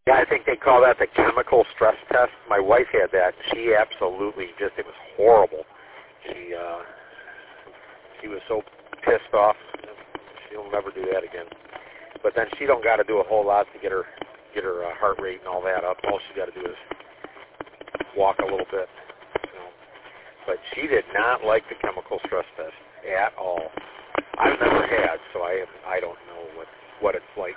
Yeah, I think they call that the chemical stress test. My wife had that. She absolutely it was horrible. She was so pissed off. She'll never do that again. But then she don't got to do a whole lot to get her heart rate and all that up. All she got to do is walk a little bit. But she did not like the chemical stress test at all. I've never had, so I don't know what it's like.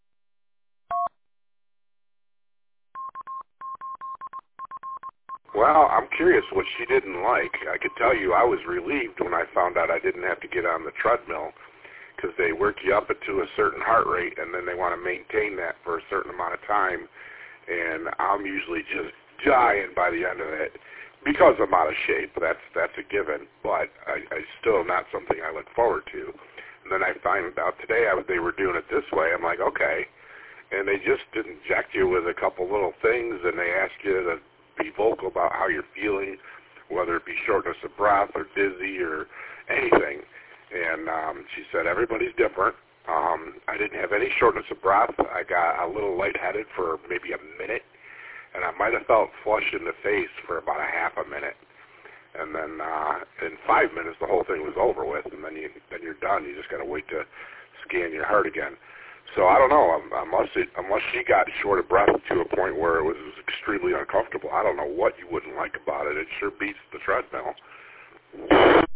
Well, I'm curious what she didn't like. I could tell you I was relieved when I found out I didn't have to get on the treadmill, because they work you up to a certain heart rate, and then they want to maintain that for a certain amount of time, and I'm usually just dying by the end of it because I'm out of shape. That's a given, but I still not something I look forward to. And then I find out today they were doing it this way. I'm like, okay. And they just inject you with a couple little things, and they ask you to be vocal about how you're feeling, whether it be shortness of breath or dizzy or anything. And she said everybody's different. I didn't have any shortness of breath. I got a little lightheaded for maybe a minute, and I might have felt flush in the face for about a half a minute. And then in 5 minutes, the whole thing was over with, and then you're done. You just got to wait to scan your heart again. So I don't know, unless she got short of breath to a point where it was extremely uncomfortable. I don't know what you wouldn't like about it. It sure beats the treadmill.